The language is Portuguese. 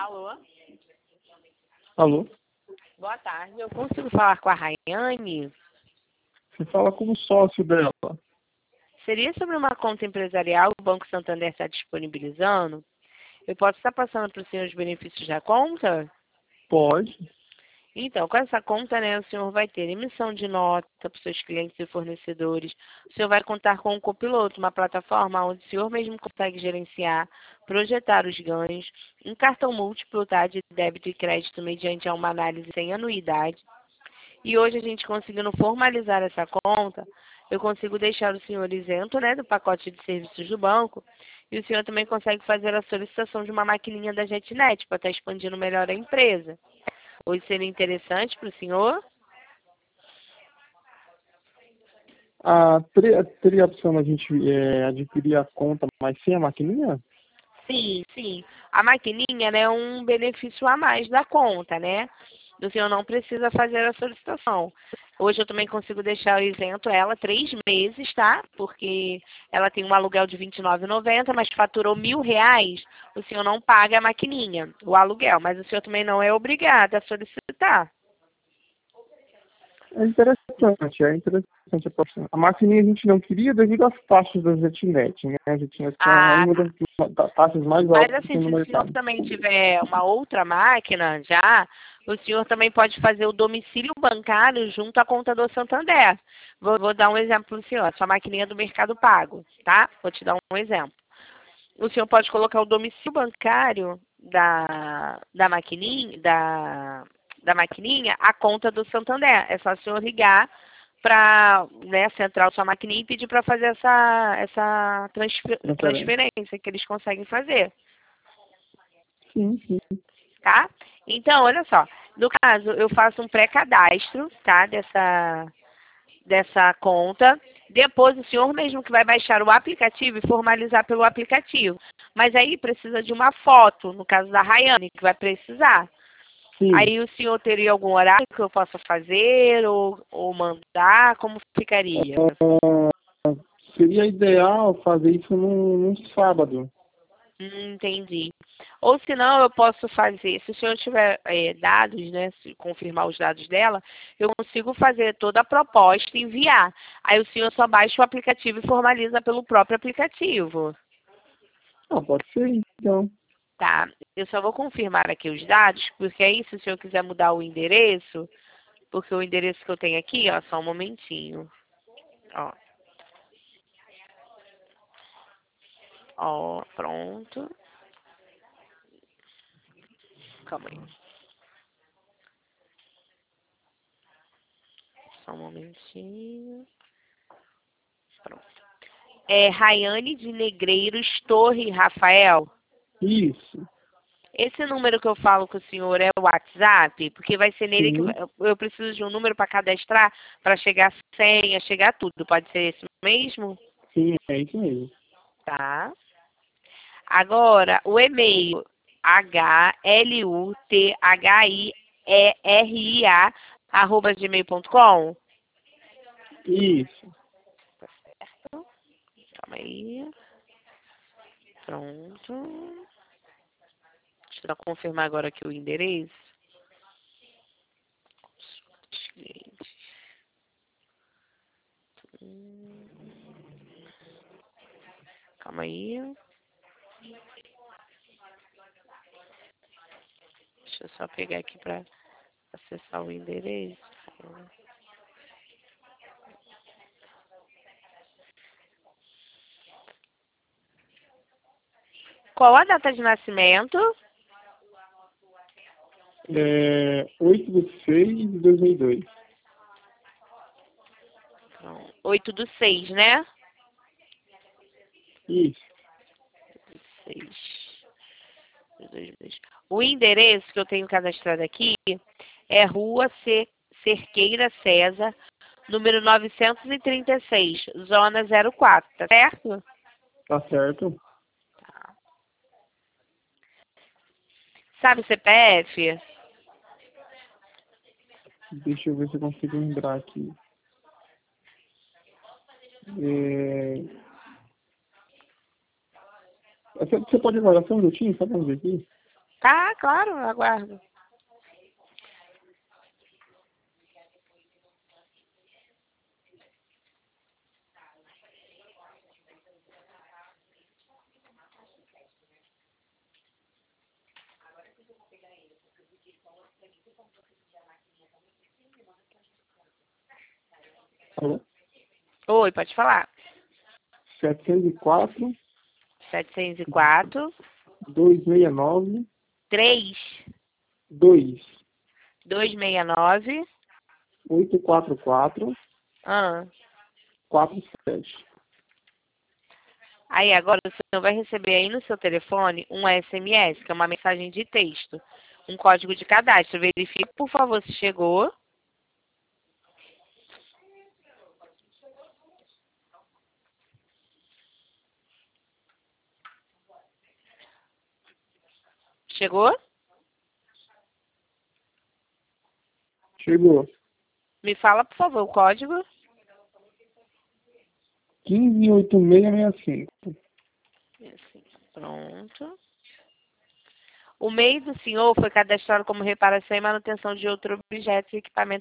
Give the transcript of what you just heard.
Alô? Alô? Boa tarde. Eu consigo falar com a Rayane? Você fala como sócio dela. Seria sobre uma conta empresarial que o Banco Santander está disponibilizando? Eu posso estar passando para o senhor os benefícios da conta? Pode. Então, com essa conta, né, o senhor vai ter emissão de nota para os seus clientes e fornecedores. O senhor vai contar com um copiloto, uma plataforma onde o senhor mesmo consegue gerenciar, projetar os ganhos, um cartão múltiplo, tá, de débito e crédito mediante a uma análise sem anuidade. E hoje a gente conseguindo formalizar essa conta, eu consigo deixar o senhor isento, né, do pacote de serviços do banco, e o senhor também consegue fazer a solicitação de uma maquininha da JetNet para estar expandindo melhor a empresa. Hoje seria interessante para o senhor? Teria a opção da gente adquirir a conta, mas sem a maquininha? Sim, sim. A maquininha, né, é um benefício a mais da conta, né? O senhor não precisa fazer a solicitação. Hoje eu também consigo deixar isento ela 3 meses, tá? Porque ela tem um aluguel de R$ 29,90, mas faturou R$ 1.000, o senhor não paga a maquininha, o aluguel. Mas o senhor também não é obrigado a solicitar. É interessante a opção. A maquininha a gente não queria devido às taxas da JetNet, né? A JetNet é Ah, uma tá. das taxas mais Mas altas que assim, tem no se o senhor mercado. também tiver uma outra máquina já, o senhor também pode fazer o domicílio bancário junto à conta do Santander. Vou dar um exemplo para o senhor, a sua maquininha do Mercado Pago, tá? Vou te dar um exemplo. O senhor pode colocar o domicílio bancário da maquininha, da maquininha, a conta do Santander. É só o senhor ligar para, né, a central da sua maquininha e pedir para fazer essa Transferência. transferência que eles conseguem fazer. Sim, sim. Tá? Então, olha só. No caso, eu faço um pré-cadastro, tá? Dessa conta. Depois, o senhor mesmo que vai baixar o aplicativo e formalizar pelo aplicativo. Mas aí precisa de uma foto, no caso da Rayane, que vai precisar. Sim. Aí o senhor teria algum horário que eu possa fazer ou mandar? Como ficaria? Seria ideal fazer isso num sábado. Entendi. Ou se não, eu posso fazer, se o senhor tiver dados, né, se confirmar os dados dela, eu consigo fazer toda a proposta e enviar. Aí o senhor só baixa o aplicativo e formaliza pelo próprio aplicativo. Ah, pode ser então. Tá? Eu só vou confirmar aqui os dados, porque aí se o senhor quiser mudar o endereço, porque o endereço que eu tenho aqui, ó, só um momentinho. Ó, ó, pronto. Calma aí. Só um momentinho. Pronto. É Rayane de Negreiros Torre Rafael. Isso. Esse número que eu falo com o senhor é o WhatsApp, porque vai ser nele que Sim, eu preciso de um número para cadastrar, para chegar a senha, chegar tudo. Pode ser esse mesmo? sim, é isso mesmo. Tá. Agora, o e-mail hluthiria@gmail.com. Isso. Tá certo. Calma aí. Pronto. Deixa eu só confirmar agora aqui o endereço. Calma aí. Deixa eu só pegar aqui para acessar o endereço. Qual a data de nascimento? 8/6/2002. 8/6, né? Isso. 6 de 2002. O endereço que eu tenho cadastrado aqui é Rua Cerqueira César, número 936, Zona 04, tá certo? Tá certo? Sabe o CPF? Deixa eu ver se eu consigo lembrar aqui. É... Você pode aguardar só um minutinho? Só pra ver aqui? Tá, claro, eu aguardo. Alô? Oi, pode falar. 704 704 269 3 2 269 844 ah. 47. Aí agora o senhor vai receber aí no seu telefone um SMS, que é uma mensagem de texto, um código de cadastro. Verifique, por favor, se chegou. Chegou? Chegou. Me fala, por favor, o código. 158665. Assim, pronto. O MEI do senhor foi cadastrado como reparação e manutenção de outro objeto e equipamento